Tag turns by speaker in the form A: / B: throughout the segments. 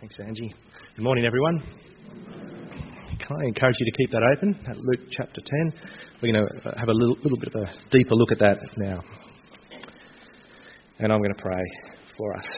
A: Thanks, Angie. Good morning, everyone. Can I encourage you to keep that open at Luke chapter 10? We're going to have a little bit of a deeper look at that now. And I'm going to pray for us.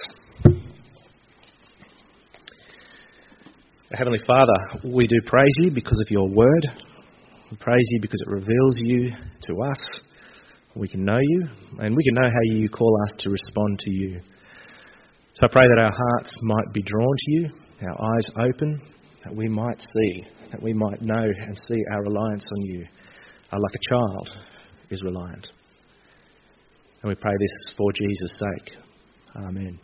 A: Heavenly Father, we do praise you because of your word. We praise you because it reveals you to us. We can know you, and we can know how you call us to respond to you. So I pray that our hearts might be drawn to you, our eyes open, that we might see, that we might know and see our reliance on you, like a child is reliant. And we pray this for Jesus' sake. Amen.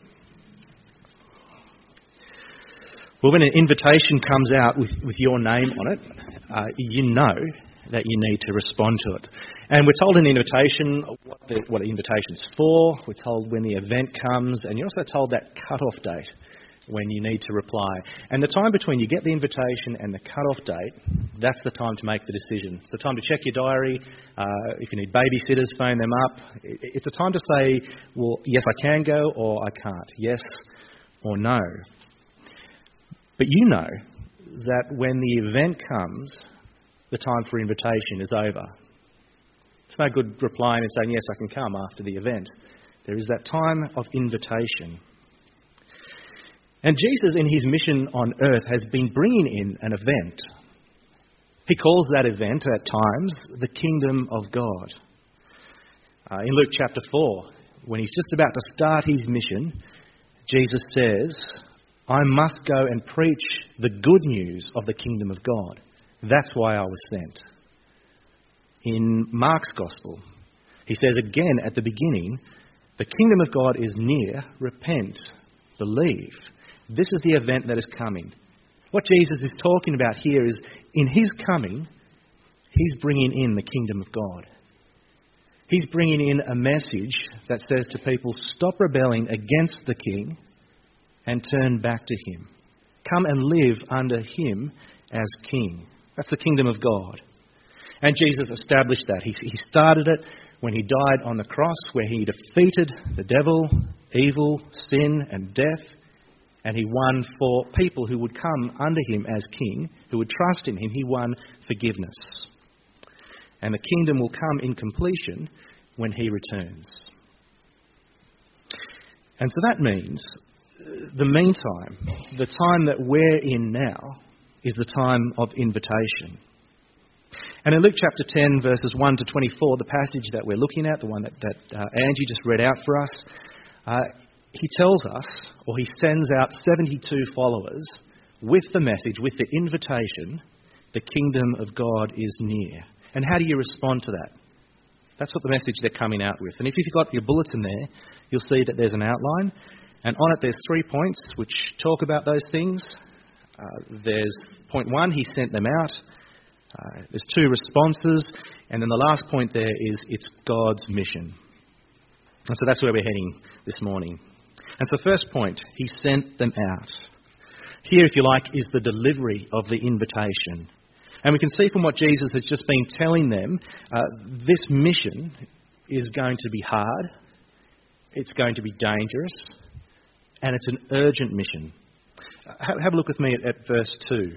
A: Well, when an invitation comes out with your name on it, you know that you need to respond to it. And we're told in the invitation what the invitation's for. We're told when the event comes, and you're also told that cut-off date when you need to reply. And the time between you get the invitation and the cut-off date, that's the time to make the decision. It's the time to check your diary. If you need babysitters, phone them up. It's a time to say, well, yes, I can go, or I can't. Yes or no. But you know that when the event comes, the time for invitation is over. It's no good replying and saying, yes, I can come after the event. There is that time of invitation. And Jesus, in his mission on earth, has been bringing in an event. He calls that event, at times, the kingdom of God. In Luke chapter 4, when he's just about to start his mission, Jesus says, I must go and preach the good news of the kingdom of God. That's why I was sent. In Mark's Gospel, he says again at the beginning, the kingdom of God is near, repent, believe. This is the event that is coming. What Jesus is talking about here is, in his coming, he's bringing in the kingdom of God. He's bringing in a message that says to people, stop rebelling against the king and turn back to him. Come and live under him as king. That's the kingdom of God. And Jesus established that. He started it when he died on the cross, where he defeated the devil, evil, sin and death. And he won for people who would come under him as king, who would trust in him. He won forgiveness. And the kingdom will come in completion when he returns. And so that means the meantime, the time that we're in now, is the time of invitation. And in Luke chapter 10, verses 1 to 24, the passage that we're looking at, the one that Angie just read out for us, he tells us, or he sends out 72 followers with the message, with the invitation, the kingdom of God is near. And how do you respond to that? That's what the message they're coming out with. And if you've got your bulletin there, you'll see that there's an outline. And on it there's 3 points which talk about those things. There's point 1, he sent them out. There's 2 responses. And then the last point there is it's God's mission. And so that's where we're heading this morning. And so the first point, he sent them out. Here, if you like, is the delivery of the invitation. And we can see from what Jesus has just been telling them, this mission is going to be hard. It's going to be dangerous. And it's an urgent mission. Have a look with me at verse 2.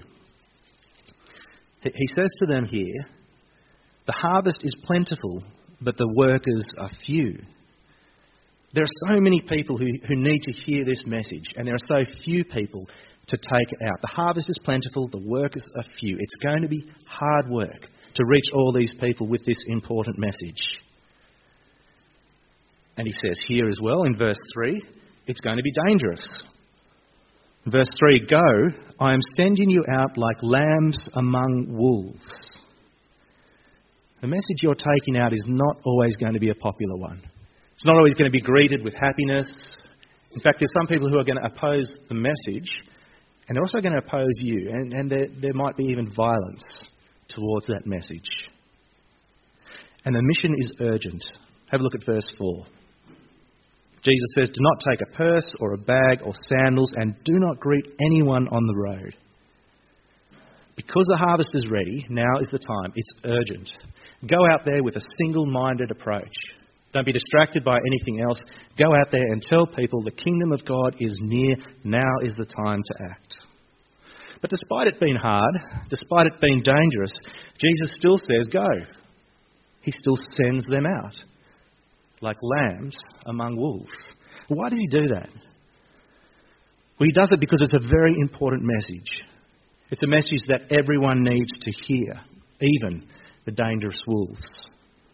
A: He says to them here, the harvest is plentiful, but the workers are few. There are so many people who need to hear this message, and there are so few people to take it out. The harvest is plentiful, the workers are few. It's going to be hard work to reach all these people with this important message. And he says here as well, in verse 3, it's going to be dangerous. Verse 3, go, I am sending you out like lambs among wolves. The message you're taking out is not always going to be a popular one. It's not always going to be greeted with happiness. In fact, there's some people who are going to oppose the message, and they're also going to oppose you, and there might be even violence towards that message. And the mission is urgent. Have a look at verse 4. Jesus says, do not take a purse or a bag or sandals, and do not greet anyone on the road. Because the harvest is ready, now is the time. It's urgent. Go out there with a single-minded approach. Don't be distracted by anything else. Go out there and tell people the kingdom of God is near. Now is the time to act. But despite it being hard, despite it being dangerous, Jesus still says go. He still sends them out like lambs among wolves. Why does he do that? Well, he does it because it's a very important message. It's a message that everyone needs to hear, even the dangerous wolves.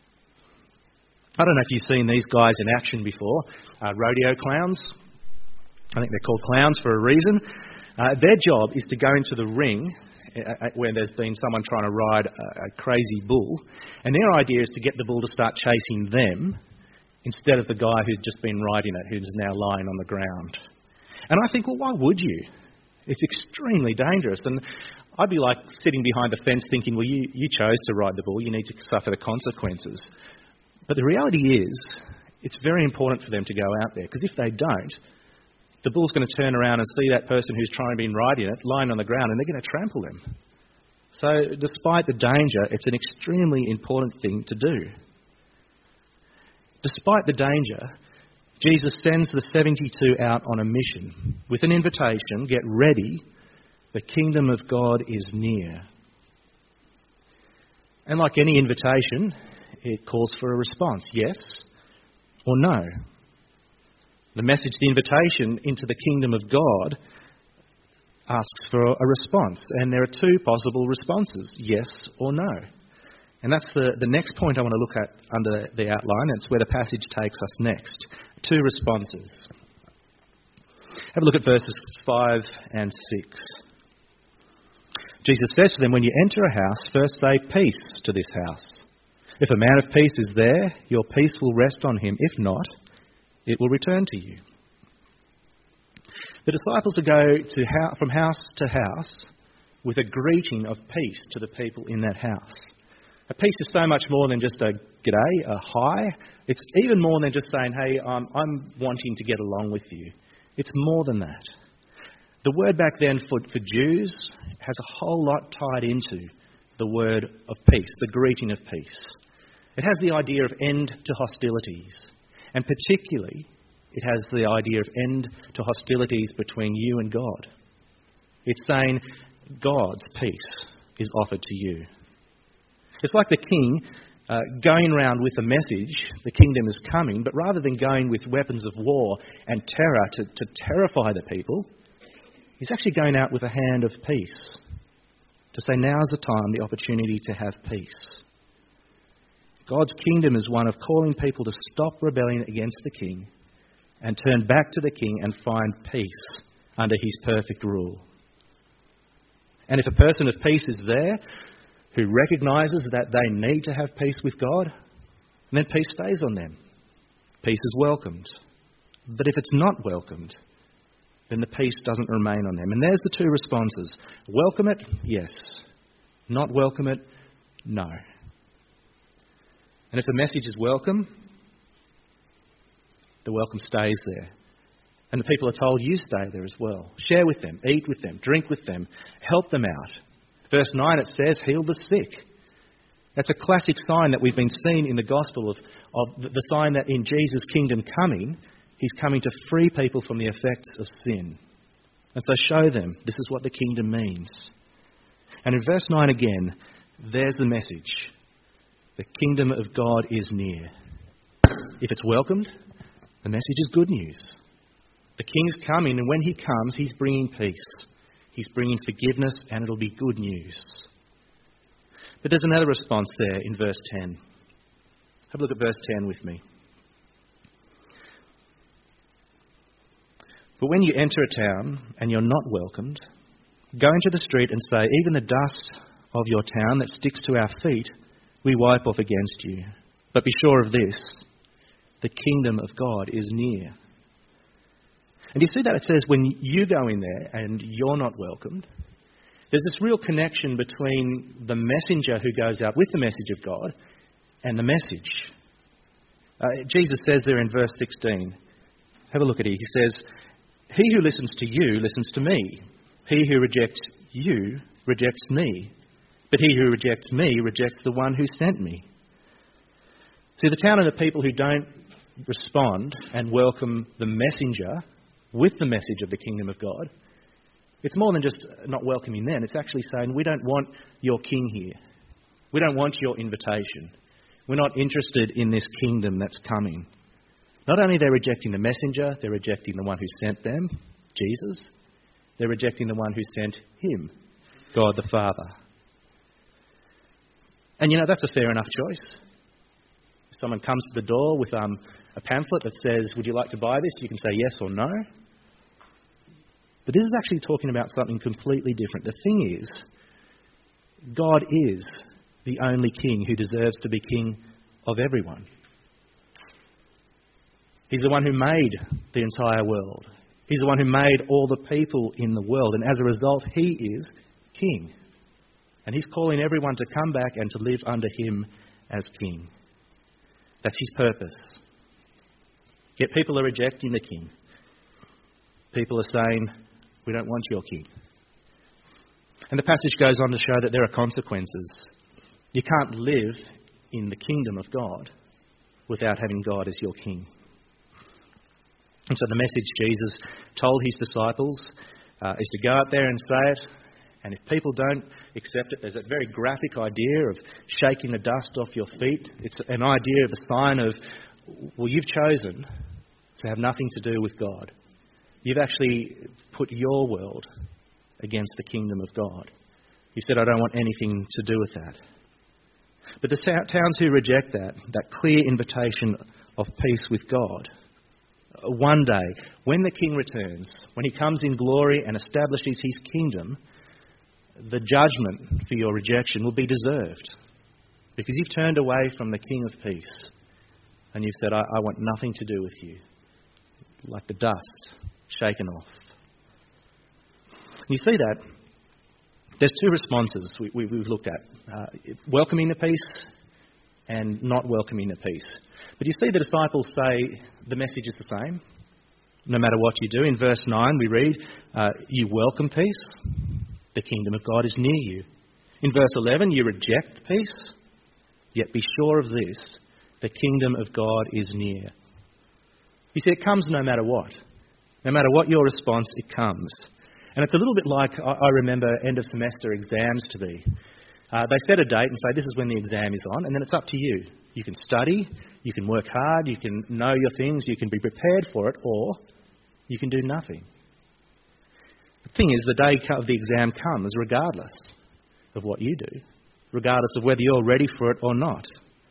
A: I don't know if you've seen these guys in action before, rodeo clowns. I think they're called clowns for a reason. Their job is to go into the ring where there's been someone trying to ride a crazy bull, and their idea is to get the bull to start chasing them instead of the guy who's just been riding it, who's now lying on the ground. And I think, well, why would you? It's extremely dangerous. And I'd be like sitting behind the fence thinking, well, you chose to ride the bull, you need to suffer the consequences. But the reality is, it's very important for them to go out there, because if they don't, the bull's going to turn around and see that person who's trying to be riding it lying on the ground, and they're going to trample them. So despite the danger, it's an extremely important thing to do. Despite the danger, Jesus sends the 72 out on a mission with an invitation: get ready, the kingdom of God is near. And like any invitation, it calls for a response, yes or no. The message, the invitation into the kingdom of God, asks for a response. And there are two possible responses, yes or no. And that's the next point I want to look at under the outline. It's where the passage takes us next. Two responses. Have a look at verses 5 and 6. Jesus says to them, when you enter a house, first say peace to this house. If a man of peace is there, your peace will rest on him. If not, it will return to you. The disciples will go from house to house with a greeting of peace to the people in that house. A peace is so much more than just a g'day, a hi. It's even more than just saying, hey, I'm wanting to get along with you. It's more than that. The word back then for Jews has a whole lot tied into the word of peace, the greeting of peace. It has the idea of end to hostilities. And particularly, it has the idea of end to hostilities between you and God. It's saying God's peace is offered to you. It's like the king going around with a message, the kingdom is coming, but rather than going with weapons of war and terror to terrify the people, he's actually going out with a hand of peace to say now's the time, the opportunity to have peace. God's kingdom is one of calling people to stop rebelling against the king and turn back to the king and find peace under his perfect rule. And if a person of peace is there who recognises that they need to have peace with God, then peace stays on them. Peace is welcomed. But if it's not welcomed, then the peace doesn't remain on them. And there's the two responses. Welcome it? Yes. Not welcome it? No. And if the message is welcome, the welcome stays there. And the people are told, you stay there as well. Share with them, eat with them, drink with them, help them out. Verse 9, it says, heal the sick. That's a classic sign that we've been seeing in the gospel of the sign that in Jesus' kingdom coming, he's coming to free people from the effects of sin. And so show them this is what the kingdom means. And in verse 9 again, there's the message. The kingdom of God is near. If it's welcomed, the message is good news. The king's coming, and when he comes, he's bringing peace. He's bringing forgiveness, and it'll be good news. But there's another response there in verse 10. Have a look at verse 10 with me. But when you enter a town and you're not welcomed, go into the street and say, even the dust of your town that sticks to our feet, we wipe off against you. But be sure of this, the kingdom of God is near. And you see that it says when you go in there and you're not welcomed, there's this real connection between the messenger who goes out with the message of God and the message. Jesus says there in verse 16, have a look at it. He says, he who listens to you listens to me. He who rejects you rejects me. But he who rejects me rejects the one who sent me. See, the town and the people who don't respond and welcome the messenger with the message of the kingdom of God, it's more than just not welcoming them. It's actually saying, we don't want your king here. We don't want your invitation. We're not interested in this kingdom that's coming. Not only are they rejecting the messenger, they're rejecting the one who sent them, Jesus. They're rejecting the one who sent him, God the Father. And that's a fair enough choice. If someone comes to the door with a pamphlet that says, would you like to buy this? You can say yes or no. But this is actually talking about something completely different. The thing is, God is the only king who deserves to be king of everyone. He's the one who made the entire world. He's the one who made all the people in the world. And as a result, he is king. And he's calling everyone to come back and to live under him as king. That's his purpose. Yet people are rejecting the king. People are saying, we don't want your king. And the passage goes on to show that there are consequences. You can't live in the kingdom of God without having God as your king. And so the message Jesus told his disciples is to go out there and say it. And if people don't accept it, there's that very graphic idea of shaking the dust off your feet. It's an idea of a sign of, well, you've chosen to have nothing to do with God. You've actually put your world against the kingdom of God. You said, I don't want anything to do with that. But the towns who reject that clear invitation of peace with God, one day, when the king returns, when he comes in glory and establishes his kingdom, the judgment for your rejection will be deserved. Because you've turned away from the King of Peace and you've said, I want nothing to do with you. Like the dust shaken off. You see that? There's two responses we've looked at. Welcoming the peace and not welcoming the peace. But you see the disciples say the message is the same, no matter what you do. In verse 9 we read, you welcome peace, the kingdom of God is near you. In verse 11 you reject peace, yet be sure of this, the kingdom of God is near. You see, it comes no matter what. No matter what your response, it comes. And it's a little bit like I remember end of semester exams to be. They set a date and say this is when the exam is on, and then it's up to you. You can study, you can work hard, you can know your things, you can be prepared for it, or you can do nothing. The thing is, the day of the exam comes regardless of what you do, regardless of whether you're ready for it or not.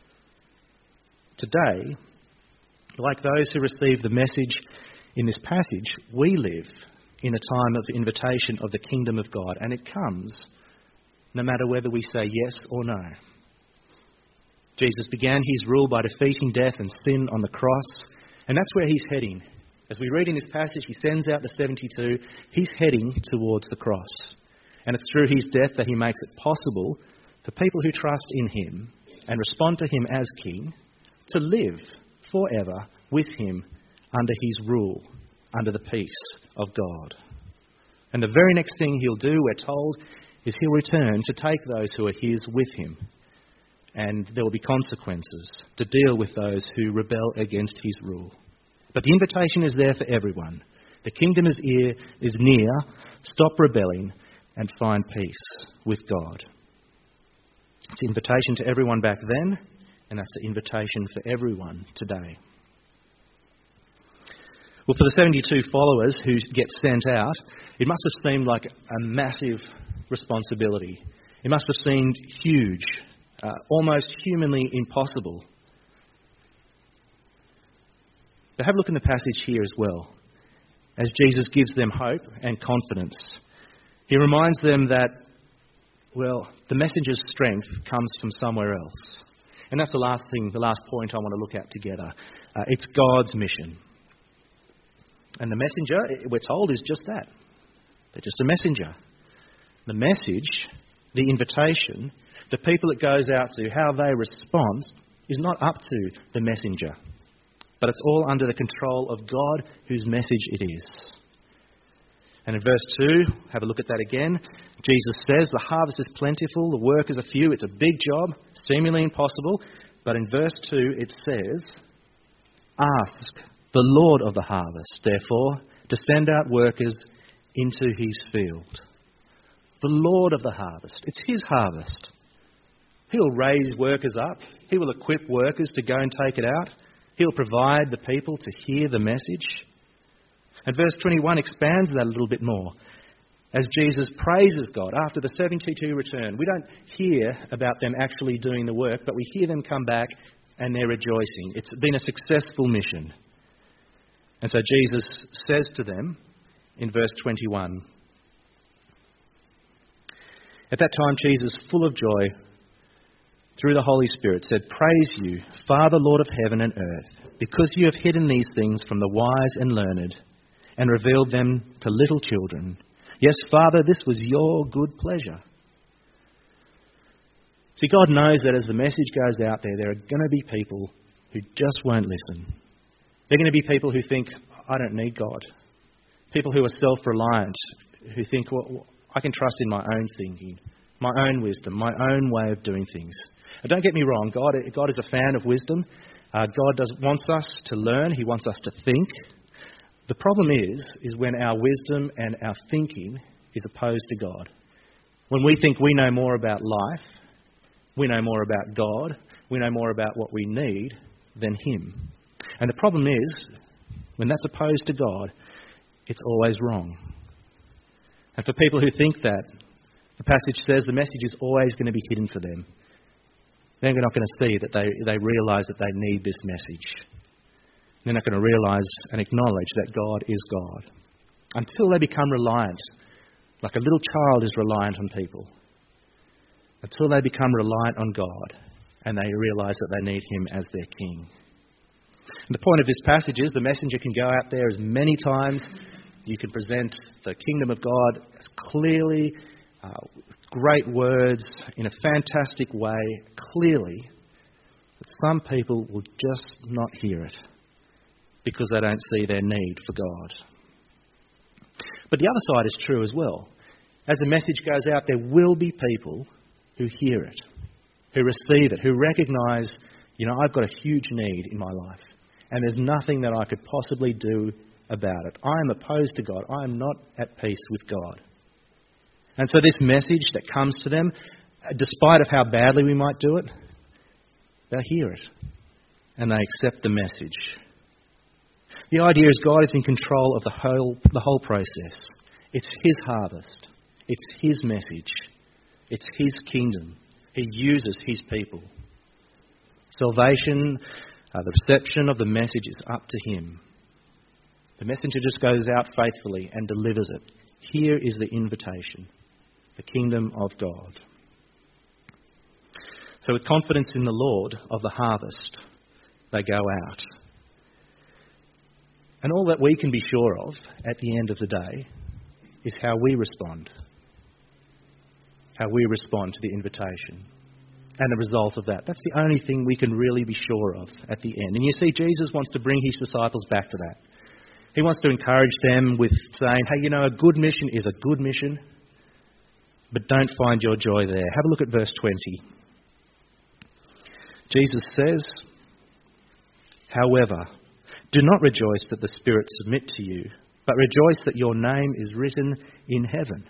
A: Today, like those who receive the message in this passage, we live in a time of the invitation of the kingdom of God, and it comes no matter whether we say yes or no. Jesus began his rule by defeating death and sin on the cross, and that's where he's heading. As we read in this passage, he sends out the 72. He's heading towards the cross. And it's through his death that he makes it possible for people who trust in him and respond to him as king to live forever with him under his rule, under the peace of God. And the very next thing he'll do, we're told, is he'll return to take those who are his with him. And there will be consequences to deal with those who rebel against his rule. But the invitation is there for everyone. The kingdom is near. Stop rebelling and find peace with God. It's the invitation to everyone back then, and that's the invitation for everyone today. Well, for the 72 followers who get sent out, it must have seemed like a massive responsibility. It must have seemed huge, almost humanly impossible. But have a look in the passage here as well. As Jesus gives them hope and confidence, he reminds them that, well, the messenger's strength comes from somewhere else. And that's the last point I want to look at together. It's God's mission. And the messenger, we're told, is just that. They're just a messenger. The message, the invitation, the people it goes out to, how they respond, is not up to the messenger. But it's all under the control of God, whose message it is. And in verse 2, have a look at that again. Jesus says, the harvest is plentiful, the workers are few, it's a big job, seemingly impossible. But in verse 2 it says, "Ask the Lord of the harvest, therefore, to send out workers into his field." The Lord of the harvest. It's his harvest. He'll raise workers up. He will equip workers to go and take it out. He'll provide the people to hear the message. And verse 21 expands that a little bit more. As Jesus praises God after the 72 return, we don't hear about them actually doing the work, but we hear them come back and they're rejoicing. It's been a successful mission. And so Jesus says to them in verse 21, "At that time Jesus, full of joy, through the Holy Spirit, said, 'Praise you, Father, Lord of heaven and earth, because you have hidden these things from the wise and learned and revealed them to little children. Yes, Father, this was your good pleasure.'" See, God knows that as the message goes out there are going to be people who just won't listen. They're going to be people who think, "I don't need God." People who are self-reliant, who think, "Well, I can trust in my own thinking, my own wisdom, my own way of doing things." And don't get me wrong, God is a fan of wisdom. God wants us to learn. He wants us to think. The problem is when our wisdom and our thinking is opposed to God. When we think we know more about life, we know more about God, we know more about what we need than Him. And the problem is, when that's opposed to God, it's always wrong. And for people who think that, the passage says the message is always going to be hidden for them. They're not going to see that they realise that they need this message. They're not going to realise and acknowledge that God is God. Until they become reliant, like a little child is reliant on people. Until they become reliant on God and they realise that they need Him as their King. And the point of this passage is the messenger can go out there as many times. You can present the kingdom of God as clearly, great words, in a fantastic way, clearly. But some people will just not hear it because they don't see their need for God. But the other side is true as well. As the message goes out, there will be people who hear it, who receive it, who recognise, I've got a huge need in my life and there's nothing that I could possibly do about it. I am opposed to God. I am not at peace with God. And so this message that comes to them, despite of how badly we might do it, they hear it and they accept the message. The idea is God is in control of the whole process. It's His harvest. It's His message. It's His kingdom. He uses His people. Salvation, the reception of the message is up to Him. The messenger just goes out faithfully and delivers it. Here is the invitation, the kingdom of God. So with confidence in the Lord of the harvest, they go out. And all that we can be sure of at the end of the day is how we respond. How we respond to the invitation. And the result of that. That's the only thing we can really be sure of at the end. And you see, Jesus wants to bring His disciples back to that. He wants to encourage them with saying, hey, a good mission is a good mission, but don't find your joy there. Have a look at verse 20. Jesus says, "However, do not rejoice that the spirits submit to you, but rejoice that your name is written in heaven."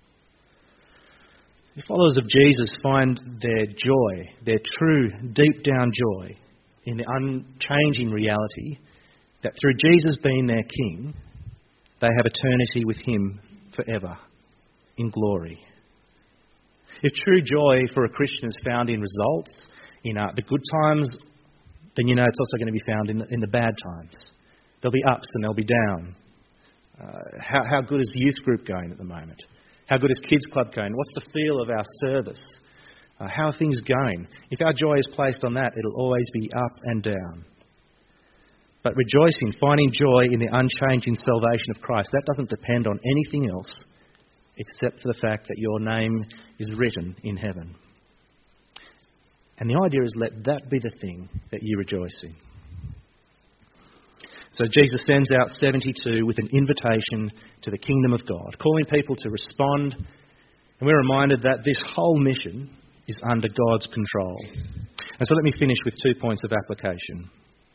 A: The followers of Jesus find their joy, their true, deep down joy, in the unchanging reality that through Jesus being their King, they have eternity with Him forever, in glory. If true joy for a Christian is found in results, in the good times, then it's also going to be found in the bad times. There'll be ups and there'll be down. How good is youth group going at the moment? How good is kids club going? What's the feel of our service? How are things going? If our joy is placed on that, it'll always be up and down. But rejoicing, finding joy in the unchanging salvation of Christ, that doesn't depend on anything else except for the fact that your name is written in heaven. And the idea is let that be the thing that you rejoice in. So Jesus sends out 72 with an invitation to the kingdom of God, calling people to respond. And we're reminded that this whole mission is under God's control. And so let me finish with 2 points of application.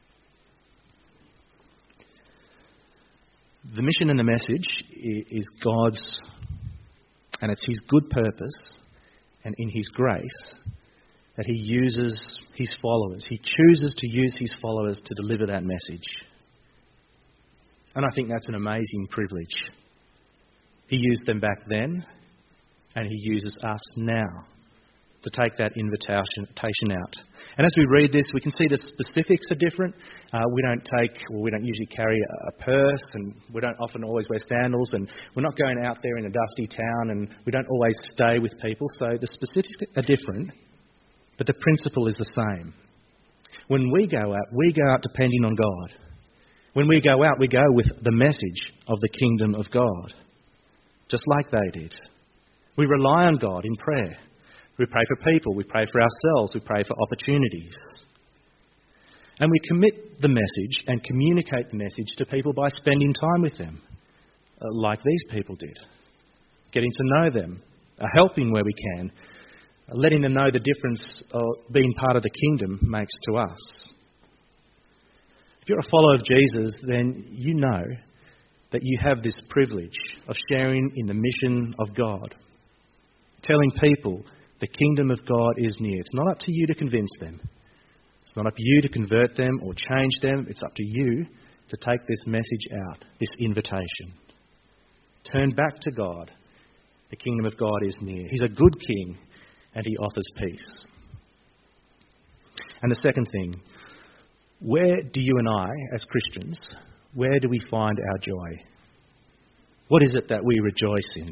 A: The mission and the message is God's, and it's His good purpose and in His grace that He uses His followers. He chooses to use His followers to deliver that message. And I think that's an amazing privilege. He used them back then, and He uses us now to take that invitation out. And as we read this, we can see the specifics are different. We don't usually carry a purse, and we don't often always wear sandals, and we're not going out there in a dusty town, and we don't always stay with people. So the specifics are different, but the principle is the same. When we go out depending on God. When we go out, we go with the message of the kingdom of God, just like they did. We rely on God in prayer. We pray for people, we pray for ourselves, we pray for opportunities. And we commit the message and communicate the message to people by spending time with them, like these people did. Getting to know them, helping where we can, letting them know the difference being part of the kingdom makes to us. If you're a follower of Jesus, then you know that you have this privilege of sharing in the mission of God, telling people the kingdom of God is near. It's not up to you to convince them. It's not up to you to convert them or change them. It's up to you to take this message out, this invitation. Turn back to God. The kingdom of God is near. He's a good king and He offers peace. And the second thing, where do you and I, as Christians, where do we find our joy? What is it that we rejoice in?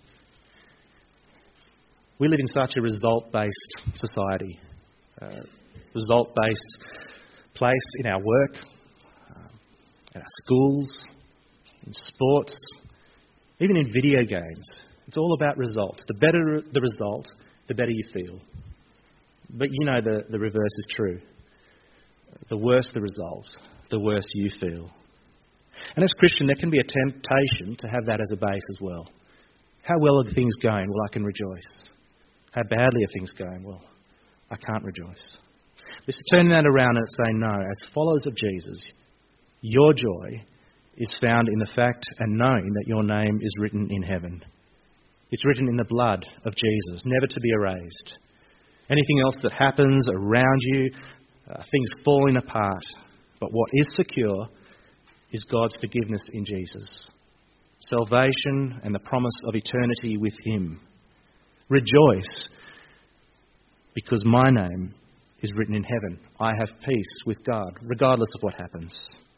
A: We live in such a result-based society, result-based place in our work, in our schools, in sports, even in video games. It's all about results. The better the result, the better you feel. But you know the reverse is true. The worse the result, the worse you feel. And as Christian, there can be a temptation to have that as a base as well. How well are things going? Well, I can rejoice. How badly are things going? Well, I can't rejoice. Let's turn that around and say, no, as followers of Jesus, your joy is found in the fact and knowing that your name is written in heaven. It's written in the blood of Jesus, never to be erased. Anything else that happens around you, things falling apart. But what is secure is God's forgiveness in Jesus. Salvation and the promise of eternity with Him. Rejoice, because my name is written in heaven. I have peace with God, regardless of what happens.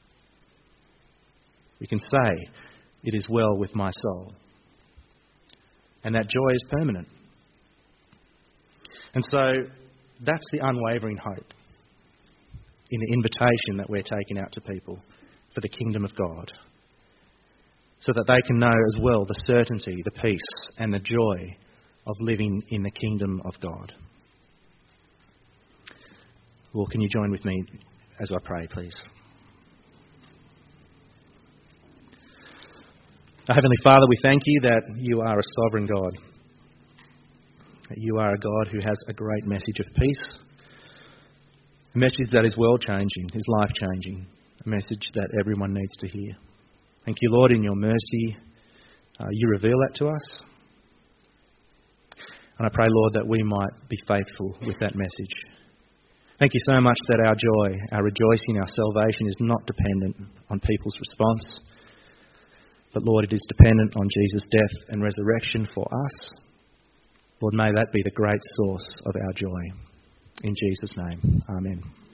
A: We can say, it is well with my soul. And that joy is permanent. And so, that's the unwavering hope in the invitation that we're taking out to people for the kingdom of God. So that they can know as well the certainty, the peace and the joy of living in the kingdom of God. Well, can you join with me as I pray, please? Our Heavenly Father, we thank You that You are a sovereign God. That You are a God who has a great message of peace. A message that is world-changing, is life-changing. A message that everyone needs to hear. Thank You, Lord, in Your mercy, You reveal that to us. And I pray, Lord, that we might be faithful with that message. Thank You so much that our joy, our rejoicing, our salvation is not dependent on people's response. But Lord, it is dependent on Jesus' death and resurrection for us. Lord, may that be the great source of our joy. In Jesus' name, amen.